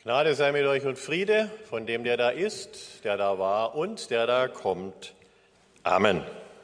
Gnade sei mit euch und Friede von dem, der da ist, der da war und der da kommt. Amen.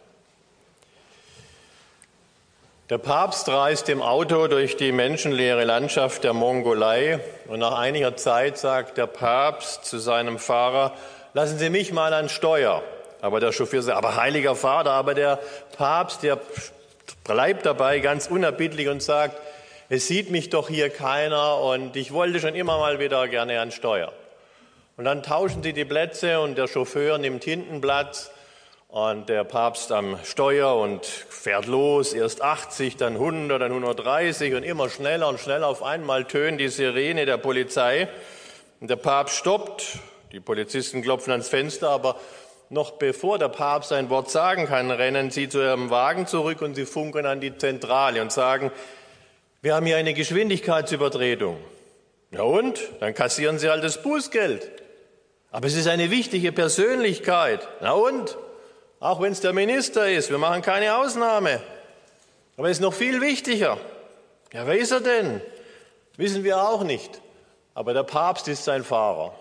Der Papst reist im Auto durch die menschenleere Landschaft der Mongolei und nach einiger Zeit sagt der Papst zu seinem Fahrer: Lassen Sie mich mal an Steuer. Aber der Chauffeur sagt: Aber heiliger Vater, aber der Papst, der bleibt dabei ganz unerbittlich und sagt: Es sieht mich doch hier keiner und ich wollte schon immer mal wieder gerne an Steuer. Und dann tauschen sie die Plätze und der Chauffeur nimmt hinten Platz und der Papst am Steuer und fährt los, erst 80, dann 100, dann 130 und immer schneller und schneller. Auf einmal tönt die Sirene der Polizei und der Papst stoppt. Die Polizisten klopfen ans Fenster, aber noch bevor der Papst ein Wort sagen kann, rennen sie zu ihrem Wagen zurück und sie funken an die Zentrale und sagen: Wir haben hier eine Geschwindigkeitsübertretung. Ja und? Dann kassieren Sie halt das Bußgeld. Aber es ist eine wichtige Persönlichkeit. Na und? Auch wenn es der Minister ist, wir machen keine Ausnahme. Aber es ist noch viel wichtiger. Ja, wer ist er denn? Wissen wir auch nicht. Aber der Papst ist sein Fahrer.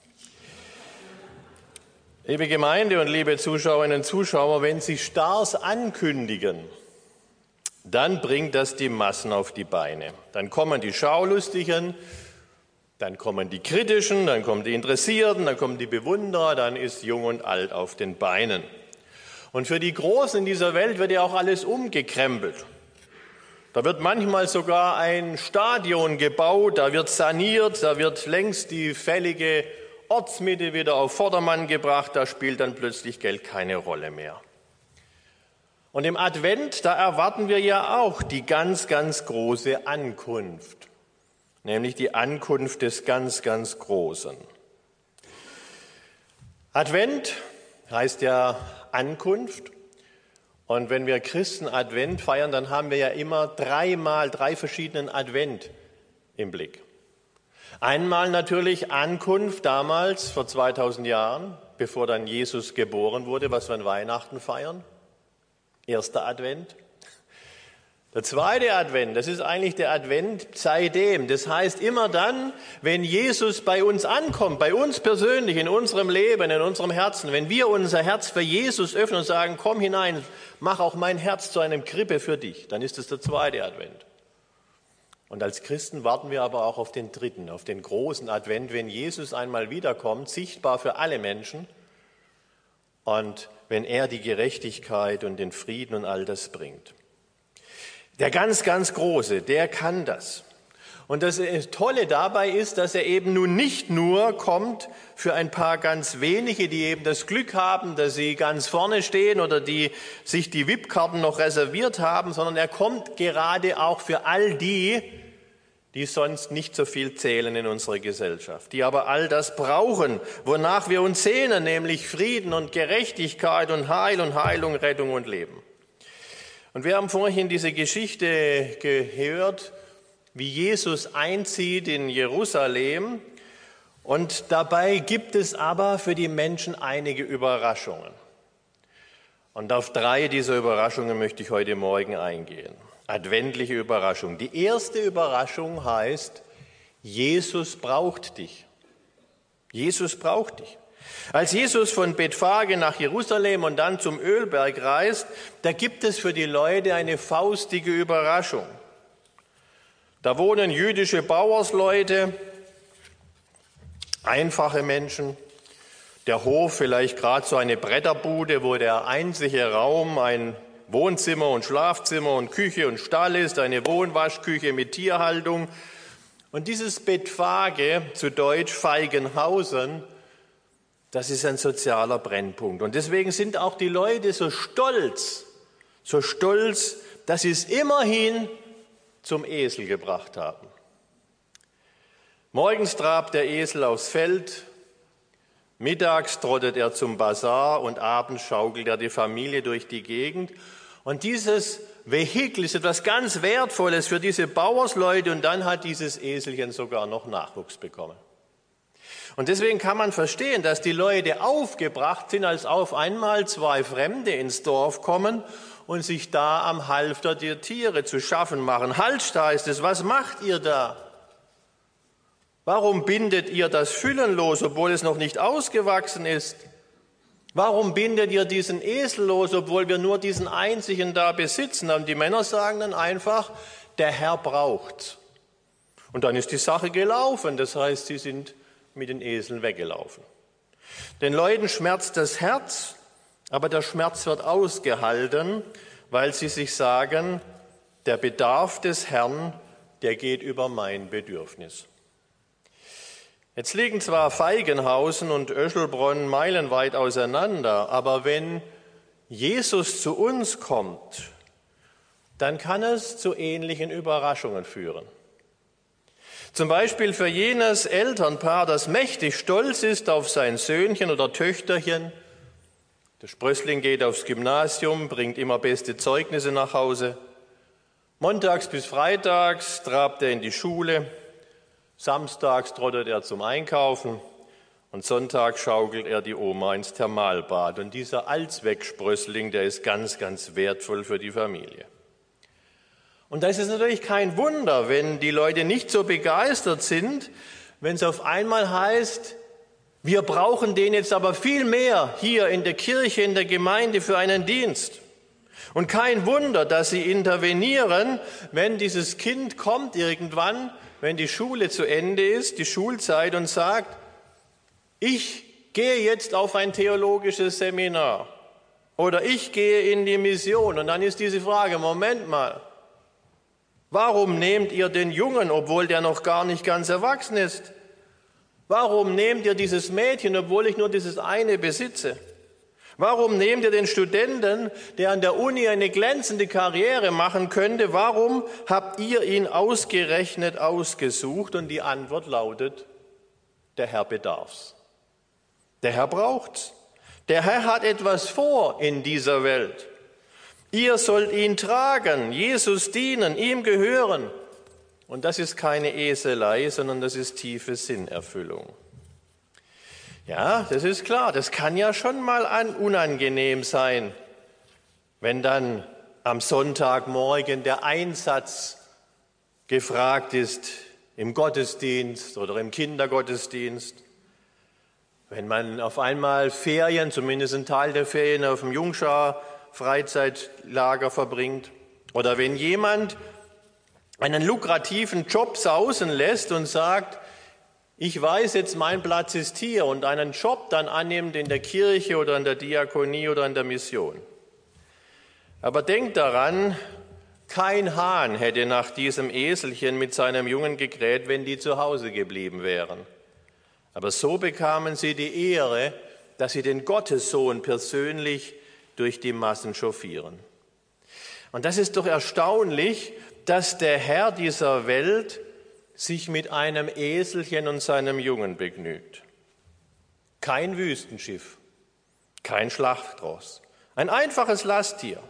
Liebe Gemeinde und liebe Zuschauerinnen und Zuschauer, wenn Sie Stars ankündigen, dann bringt das die Massen auf die Beine. Dann kommen die Schaulustigen, dann kommen die Kritischen, dann kommen die Interessierten, dann kommen die Bewunderer, dann ist Jung und Alt auf den Beinen. Und für die Großen in dieser Welt wird ja auch alles umgekrempelt. Da wird manchmal sogar ein Stadion gebaut, da wird saniert, da wird längst die fällige Ortsmitte wieder auf Vordermann gebracht, da spielt dann plötzlich Geld keine Rolle mehr. Und im Advent, da erwarten wir ja auch die ganz, ganz große Ankunft, nämlich die Ankunft des ganz, ganz Großen. Advent heißt ja Ankunft. Und wenn wir Christen Advent feiern, dann haben wir ja immer drei verschiedenen Advent im Blick. Einmal natürlich Ankunft damals, vor 2000 Jahren, bevor dann Jesus geboren wurde, was wir an Weihnachten feiern. Erster Advent. Der zweite Advent, das ist eigentlich der Advent seitdem. Das heißt, immer dann, wenn Jesus bei uns ankommt, bei uns persönlich, in unserem Leben, in unserem Herzen, wenn wir unser Herz für Jesus öffnen und sagen: Komm hinein, mach auch mein Herz zu einem Krippe für dich, dann ist es der zweite Advent. Und als Christen warten wir aber auch auf den dritten, auf den großen Advent, wenn Jesus einmal wiederkommt, sichtbar für alle Menschen und wenn er die Gerechtigkeit und den Frieden und all das bringt. Der ganz, ganz Große, der kann das. Und das Tolle dabei ist, dass er eben nun nicht nur kommt für ein paar ganz wenige, die eben das Glück haben, dass sie ganz vorne stehen oder die sich die VIP-Karten noch reserviert haben, sondern er kommt gerade auch für all die, die sonst nicht so viel zählen in unserer Gesellschaft, die aber all das brauchen, wonach wir uns sehnen, nämlich Frieden und Gerechtigkeit und Heil und Heilung, Rettung und Leben. Und wir haben vorhin diese Geschichte gehört, wie Jesus einzieht in Jerusalem. Und dabei gibt es aber für die Menschen einige Überraschungen. Und auf 3 dieser Überraschungen möchte ich heute Morgen eingehen. Adventliche Überraschung. Die erste Überraschung heißt: Jesus braucht dich. Jesus braucht dich. Als Jesus von Bethphage nach Jerusalem und dann zum Ölberg reist, da gibt es für die Leute eine faustige Überraschung. Da wohnen jüdische Bauersleute, einfache Menschen. Der Hof vielleicht gerade so eine Bretterbude, wo der einzige Raum ein Wohnzimmer und Schlafzimmer und Küche und Stall ist, eine Wohnwaschküche mit Tierhaltung. Und dieses Bethphage, zu Deutsch Feigenhausen, das ist ein sozialer Brennpunkt. Und deswegen sind auch die Leute so stolz, dass sie es immerhin zum Esel gebracht haben. Morgens trabt der Esel aufs Feld, mittags trottet er zum Basar und abends schaukelt er die Familie durch die Gegend. Und dieses Vehikel ist etwas ganz Wertvolles für diese Bauersleute und dann hat dieses Eselchen sogar noch Nachwuchs bekommen. Und deswegen kann man verstehen, dass die Leute aufgebracht sind, als auf einmal 2 Fremde ins Dorf kommen und sich da am Halfter der Tiere zu schaffen machen. Halt, da ist es, was macht ihr da? Warum bindet ihr das Füllen los, obwohl es noch nicht ausgewachsen ist? Warum bindet ihr diesen Esel los, obwohl wir nur diesen einzigen da besitzen? Und die Männer sagen dann einfach, der Herr braucht. Und dann ist die Sache gelaufen. Das heißt, sie sind mit den Eseln weggelaufen. Den Leuten schmerzt das Herz, aber der Schmerz wird ausgehalten, weil sie sich sagen, der Bedarf des Herrn, der geht über mein Bedürfnis. Jetzt liegen zwar Feigenhausen und Öschelbronn meilenweit auseinander, aber wenn Jesus zu uns kommt, dann kann es zu ähnlichen Überraschungen führen. Zum Beispiel für jenes Elternpaar, das mächtig stolz ist auf sein Söhnchen oder Töchterchen. Der Sprössling geht aufs Gymnasium, bringt immer beste Zeugnisse nach Hause. Montags bis freitags trabt er in die Schule. Samstags trottet er zum Einkaufen und sonntags schaukelt er die Oma ins Thermalbad. Und dieser Allzwecksprössling, der ist ganz, ganz wertvoll für die Familie. Und da ist es natürlich kein Wunder, wenn die Leute nicht so begeistert sind, wenn es auf einmal heißt, wir brauchen den jetzt aber viel mehr hier in der Kirche, in der Gemeinde für einen Dienst. Und kein Wunder, dass sie intervenieren, wenn dieses Kind kommt irgendwann, wenn die Schule zu Ende ist, die Schulzeit, und sagt, ich gehe jetzt auf ein theologisches Seminar oder ich gehe in die Mission. Und dann ist diese Frage, Moment mal, warum nehmt ihr den Jungen, obwohl der noch gar nicht ganz erwachsen ist? Warum nehmt ihr dieses Mädchen, obwohl ich nur dieses eine besitze? Warum nehmt ihr den Studenten, der an der Uni eine glänzende Karriere machen könnte? Warum habt ihr ihn ausgerechnet ausgesucht? Und die Antwort lautet, der Herr bedarf's. Der Herr braucht's. Der Herr hat etwas vor in dieser Welt. Ihr sollt ihn tragen, Jesus dienen, ihm gehören. Und das ist keine Eselei, sondern das ist tiefe Sinnerfüllung. Ja, das ist klar, das kann ja schon mal unangenehm sein, wenn dann am Sonntagmorgen der Einsatz gefragt ist im Gottesdienst oder im Kindergottesdienst, wenn man auf einmal Ferien, zumindest einen Teil der Ferien auf dem Jungschar-Freizeitlager verbringt oder wenn jemand einen lukrativen Job sausen lässt und sagt, ich weiß jetzt, mein Platz ist hier und einen Job dann annimmt in der Kirche oder in der Diakonie oder in der Mission. Aber denkt daran, kein Hahn hätte nach diesem Eselchen mit seinem Jungen gekräht, wenn die zu Hause geblieben wären. Aber so bekamen sie die Ehre, dass sie den Gottessohn persönlich durch die Massen chauffieren. Und das ist doch erstaunlich, dass der Herr dieser Welt sich mit einem Eselchen und seinem Jungen begnügt. Kein Wüstenschiff, kein Schlachtross, ein einfaches Lasttier.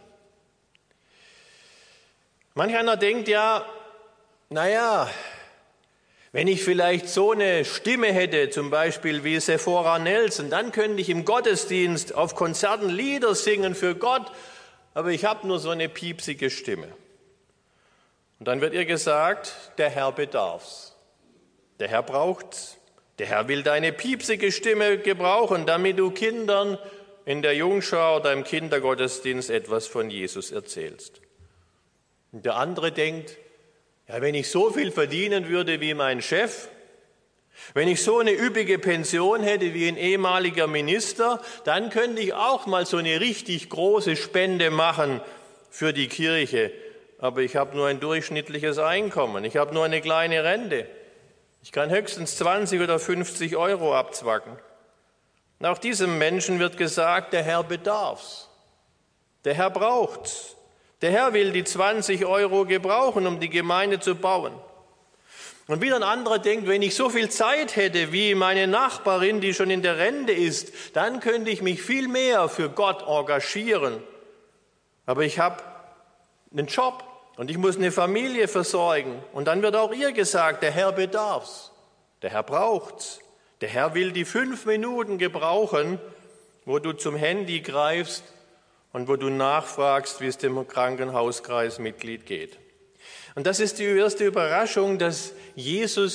Manch einer denkt ja, naja, wenn ich vielleicht so eine Stimme hätte, zum Beispiel wie Sephora Nelson, dann könnte ich im Gottesdienst auf Konzerten Lieder singen für Gott, aber ich habe nur so eine piepsige Stimme. Und dann wird ihr gesagt, der Herr bedarf's. Der Herr braucht's. Der Herr will deine piepsige Stimme gebrauchen, damit du Kindern in der Jungschar oder im Kindergottesdienst etwas von Jesus erzählst. Und der andere denkt, ja, wenn ich so viel verdienen würde wie mein Chef, wenn ich so eine üppige Pension hätte wie ein ehemaliger Minister, dann könnte ich auch mal so eine richtig große Spende machen für die Kirche. Aber ich habe nur ein durchschnittliches Einkommen, ich habe nur eine kleine Rente. Ich kann höchstens 20 oder 50 Euro abzwacken. Und auch diesem Menschen wird gesagt, der Herr bedarf's. Der Herr braucht's. Der Herr will die 20 Euro gebrauchen, um die Gemeinde zu bauen. Und wieder ein anderer denkt, wenn ich so viel Zeit hätte wie meine Nachbarin, die schon in der Rente ist, dann könnte ich mich viel mehr für Gott engagieren. Aber ich habe einen Job und ich muss eine Familie versorgen. Und dann wird auch ihr gesagt, der Herr bedarf's, der Herr braucht's. Der Herr will die 5 Minuten gebrauchen, wo du zum Handy greifst und wo du nachfragst, wie es dem Krankenhauskreismitglied geht. Und das ist die erste Überraschung, dass Jesus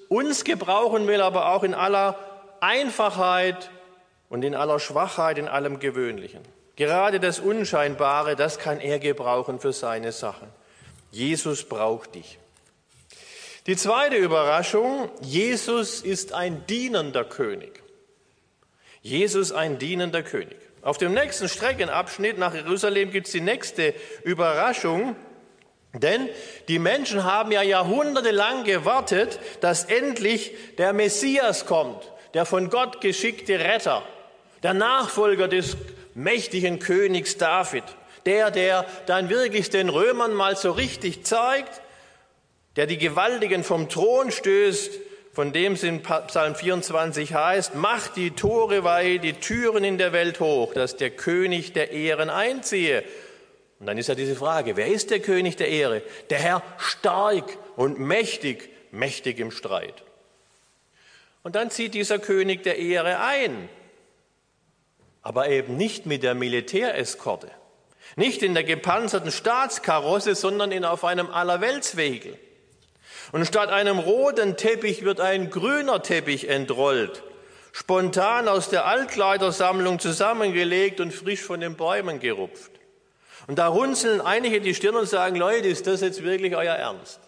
uns gebrauchen will, aber auch in aller Einfachheit und in aller Schwachheit, in allem Gewöhnlichen. Gerade das Unscheinbare, das kann er gebrauchen für seine Sachen. Jesus braucht dich. Die zweite Überraschung, Jesus ist ein dienender König. Jesus ein dienender König. Auf dem nächsten Streckenabschnitt nach Jerusalem gibt es die nächste Überraschung, denn die Menschen haben ja jahrhundertelang gewartet, dass endlich der Messias kommt, der von Gott geschickte Retter, der Nachfolger des mächtigen Königs David, der dann wirklich den Römern mal so richtig zeigt, der die Gewaltigen vom Thron stößt, von dem es in Psalm 24 heißt, macht die Tore weit, die Türen in der Welt hoch, dass der König der Ehren einziehe. Und dann ist ja diese Frage, wer ist der König der Ehre? Der Herr stark und mächtig, mächtig im Streit. Und dann zieht dieser König der Ehre ein, aber eben nicht mit der Militäreskorte, nicht in der gepanzerten Staatskarosse, sondern auf einem Allerweltsvehikel. Und statt einem roten Teppich wird ein grüner Teppich entrollt, spontan aus der Altkleidersammlung zusammengelegt und frisch von den Bäumen gerupft. Und da runzeln einige die Stirn und sagen, Leute, ist das jetzt wirklich euer Ernst?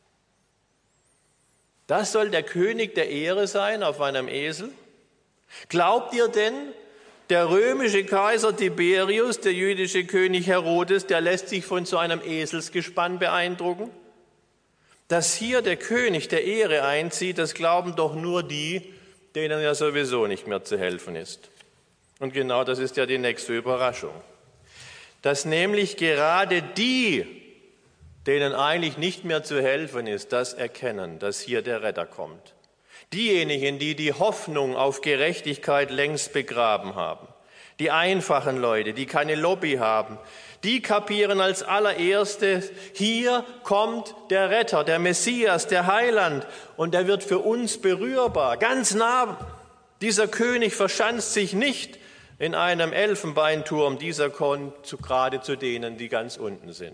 Das soll der König der Ehre sein auf einem Esel? Glaubt ihr denn, der römische Kaiser Tiberius, der jüdische König Herodes, der lässt sich von so einem Eselsgespann beeindrucken? Dass hier der König der Ehre einzieht, das glauben doch nur die, denen ja sowieso nicht mehr zu helfen ist. Und genau das ist ja die nächste Überraschung. Dass nämlich gerade die, denen eigentlich nicht mehr zu helfen ist, das erkennen, dass hier der Retter kommt. Diejenigen, die die Hoffnung auf Gerechtigkeit längst begraben haben. Die einfachen Leute, die keine Lobby haben, die kapieren als allererstes, hier kommt der Retter, der Messias, der Heiland und der wird für uns berührbar, ganz nah. Dieser König verschanzt sich nicht in einem Elfenbeinturm, dieser kommt gerade zu denen, die ganz unten sind.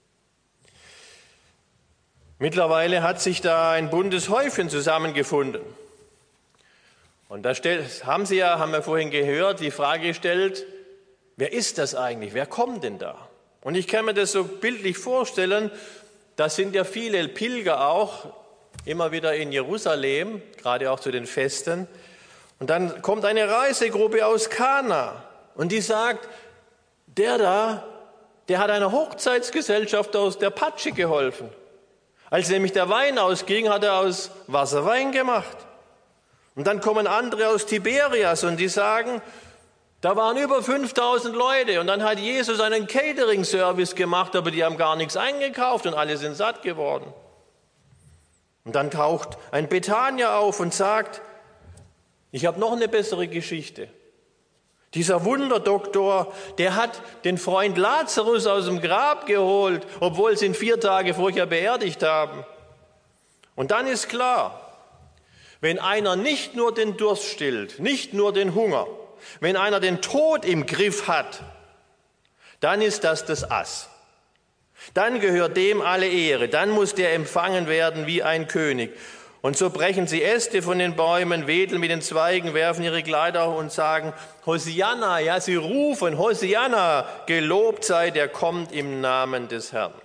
Mittlerweile hat sich da ein buntes Häufchen zusammengefunden. Und da haben wir vorhin gehört, die Frage gestellt, wer ist das eigentlich? Wer kommt denn da? Und ich kann mir das so bildlich vorstellen, da sind ja viele Pilger auch immer wieder in Jerusalem, gerade auch zu den Festen. Und dann kommt eine Reisegruppe aus Kana und die sagt, der hat einer Hochzeitsgesellschaft aus der Patsche geholfen. Als nämlich der Wein ausging, hat er aus Wasser Wein gemacht. Und dann kommen andere aus Tiberias und die sagen, da waren über 5000 Leute und dann hat Jesus einen Catering-Service gemacht, aber die haben gar nichts eingekauft und alle sind satt geworden. Und dann taucht ein Bethanier auf und sagt, ich habe noch eine bessere Geschichte. Dieser Wunderdoktor, der hat den Freund Lazarus aus dem Grab geholt, obwohl sie ihn 4 Tage vorher beerdigt haben. Und dann ist klar, wenn einer nicht nur den Durst stillt, nicht nur den Hunger, wenn einer den Tod im Griff hat, dann ist das Ass. Dann gehört dem alle Ehre, dann muss der empfangen werden wie ein König. Und so brechen sie Äste von den Bäumen, wedeln mit den Zweigen, werfen ihre Kleider und sagen, Hosianna, ja, sie rufen, Hosianna, gelobt sei, der kommt im Namen des Herrn.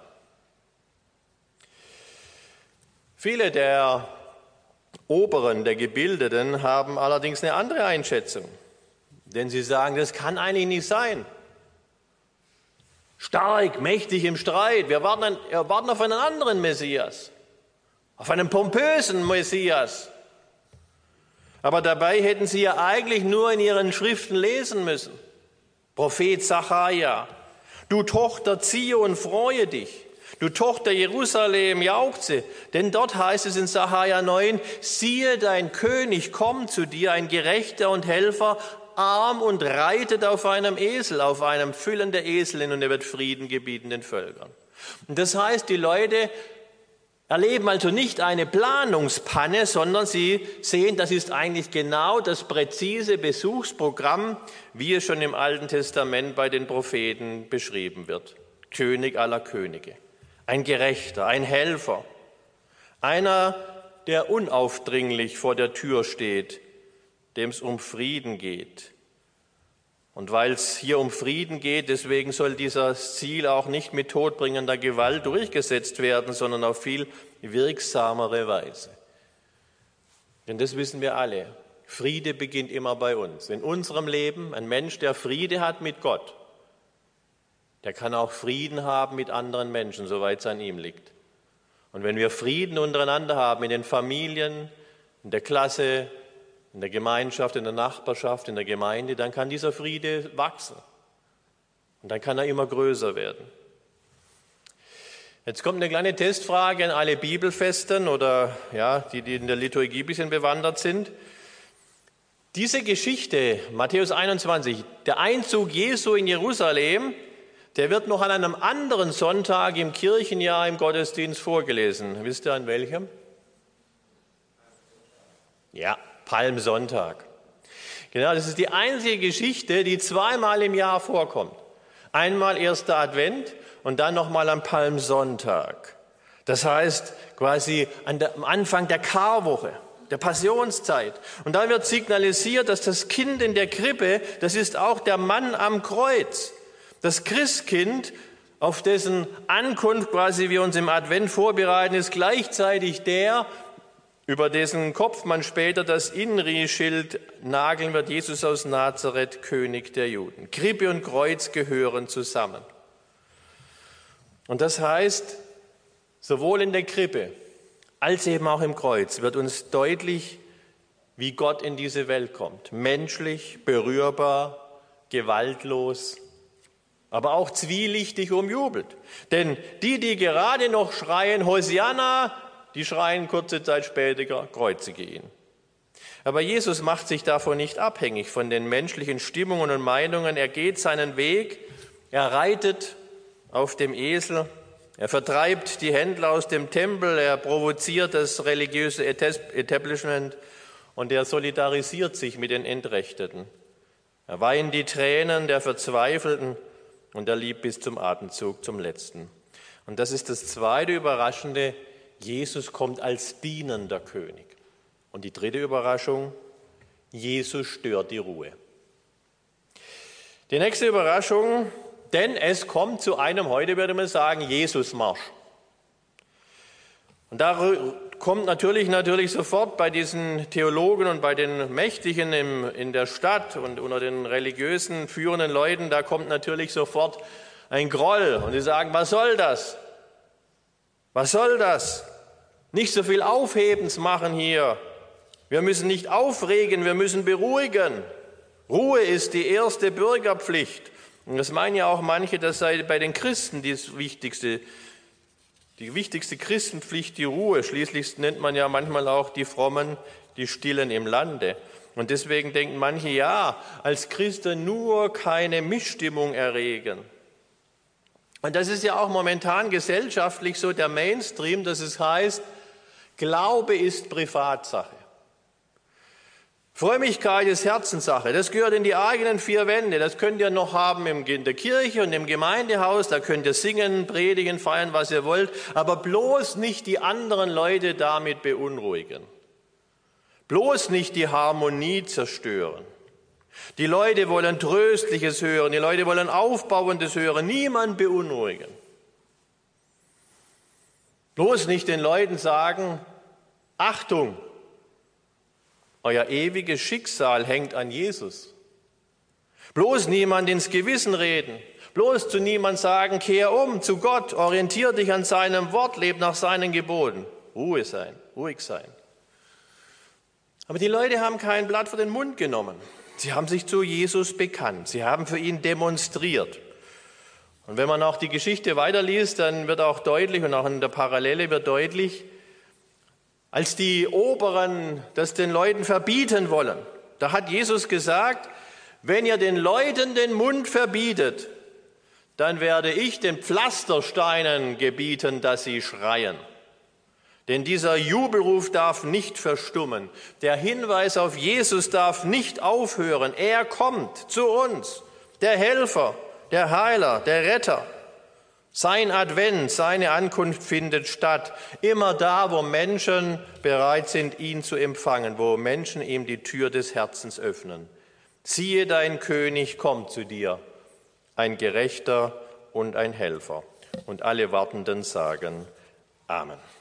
Viele der Oberen, der Gebildeten, haben allerdings eine andere Einschätzung. Denn sie sagen, das kann eigentlich nicht sein. Stark, mächtig im Streit, wir warten auf einen anderen Messias. Auf einen pompösen Messias. Aber dabei hätten sie ja eigentlich nur in ihren Schriften lesen müssen. Prophet Sacharja, du Tochter Zion, freue dich. Du Tochter Jerusalem, jauchze. Denn dort heißt es in Sacharja 9, siehe, dein König kommt zu dir, ein Gerechter und Helfer, arm und reitet auf einem Esel, auf einem Füllen der Eselin und er wird Frieden gebieten den Völkern. Und das heißt, die Leute erleben also nicht eine Planungspanne, sondern sie sehen, das ist eigentlich genau das präzise Besuchsprogramm, wie es schon im Alten Testament bei den Propheten beschrieben wird. König aller Könige, ein Gerechter, ein Helfer, einer, der unaufdringlich vor der Tür steht, dem es um Frieden geht. Und weil es hier um Frieden geht, deswegen soll dieses Ziel auch nicht mit todbringender Gewalt durchgesetzt werden, sondern auf viel wirksamere Weise. Denn das wissen wir alle. Friede beginnt immer bei uns. In unserem Leben, ein Mensch, der Friede hat mit Gott, der kann auch Frieden haben mit anderen Menschen, soweit es an ihm liegt. Und wenn wir Frieden untereinander haben, in den Familien, in der Klasse, in der Gemeinschaft, in der Nachbarschaft, in der Gemeinde, dann kann dieser Friede wachsen. Und dann kann er immer größer werden. Jetzt kommt eine kleine Testfrage an alle Bibelfesten oder die in der Liturgie ein bisschen bewandert sind. Diese Geschichte, Matthäus 21, der Einzug Jesu in Jerusalem, der wird noch an einem anderen Sonntag im Kirchenjahr im Gottesdienst vorgelesen. Wisst ihr an welchem? Ja, Palmsonntag. Genau, das ist die einzige Geschichte, die zweimal im Jahr vorkommt. Einmal erster Advent und dann nochmal am Palmsonntag. Das heißt quasi am Anfang der Karwoche, der Passionszeit. Und da wird signalisiert, dass das Kind in der Krippe, das ist auch der Mann am Kreuz. Das Christkind, auf dessen Ankunft quasi wir uns im Advent vorbereiten, ist gleichzeitig der, über dessen Kopf man später das Inri-Schild nageln wird, Jesus aus Nazareth, König der Juden. Krippe und Kreuz gehören zusammen. Und das heißt, sowohl in der Krippe als eben auch im Kreuz wird uns deutlich, wie Gott in diese Welt kommt. Menschlich, berührbar, gewaltlos, aber auch zwielichtig umjubelt. Denn die gerade noch schreien, Hosianna, die schreien kurze Zeit später, kreuzige ihn. Aber Jesus macht sich davon nicht abhängig, von den menschlichen Stimmungen und Meinungen. Er geht seinen Weg, er reitet auf dem Esel, er vertreibt die Händler aus dem Tempel, er provoziert das religiöse Establishment und er solidarisiert sich mit den Entrechteten. Er weint die Tränen der Verzweifelten und er liebt bis zum Atemzug, zum Letzten. Und das ist das zweite Überraschende, Jesus kommt als dienender König. Und die dritte Überraschung, Jesus stört die Ruhe. Die nächste Überraschung, denn es kommt zu einem, heute würde man sagen, Jesusmarsch. Und da kommt natürlich sofort bei diesen Theologen und bei den Mächtigen in der Stadt und unter den religiösen führenden Leuten, da kommt natürlich sofort ein Groll. Und sie sagen, was soll das? Was soll das? Nicht so viel Aufhebens machen hier. Wir müssen nicht aufregen, wir müssen beruhigen. Ruhe ist die erste Bürgerpflicht. Und das meinen ja auch manche, das sei bei den Christen die wichtigste Christenpflicht, die Ruhe. Schließlich nennt man ja manchmal auch die Frommen, die Stillen im Lande. Und deswegen denken manche, ja, als Christen nur keine Missstimmung erregen. Und das ist ja auch momentan gesellschaftlich so der Mainstream, dass es heißt, Glaube ist Privatsache. Frömmigkeit ist Herzenssache. Das gehört in die eigenen vier Wände. Das könnt ihr noch haben in der Kirche und im Gemeindehaus. Da könnt ihr singen, predigen, feiern, was ihr wollt. Aber bloß nicht die anderen Leute damit beunruhigen. Bloß nicht die Harmonie zerstören. Die Leute wollen Tröstliches hören. Die Leute wollen Aufbauendes hören. Niemand beunruhigen. Bloß nicht den Leuten sagen, Achtung, euer ewiges Schicksal hängt an Jesus. Bloß niemand ins Gewissen reden. Bloß zu niemand sagen, kehr um zu Gott, orientier dich an seinem Wort, leb nach seinen Geboten. Ruhig sein. Aber die Leute haben kein Blatt vor den Mund genommen. Sie haben sich zu Jesus bekannt. Sie haben für ihn demonstriert. Und wenn man auch die Geschichte weiterliest, dann wird auch deutlich, und auch in der Parallele wird deutlich, als die Oberen das den Leuten verbieten wollen, da hat Jesus gesagt, wenn ihr den Leuten den Mund verbietet, dann werde ich den Pflastersteinen gebieten, dass sie schreien. Denn dieser Jubelruf darf nicht verstummen. Der Hinweis auf Jesus darf nicht aufhören. Er kommt zu uns, der Helfer, der Heiler, der Retter. Sein Advent, seine Ankunft findet statt, immer da, wo Menschen bereit sind, ihn zu empfangen, wo Menschen ihm die Tür des Herzens öffnen. Siehe, dein König kommt zu dir, ein Gerechter und ein Helfer. Und alle Wartenden sagen Amen.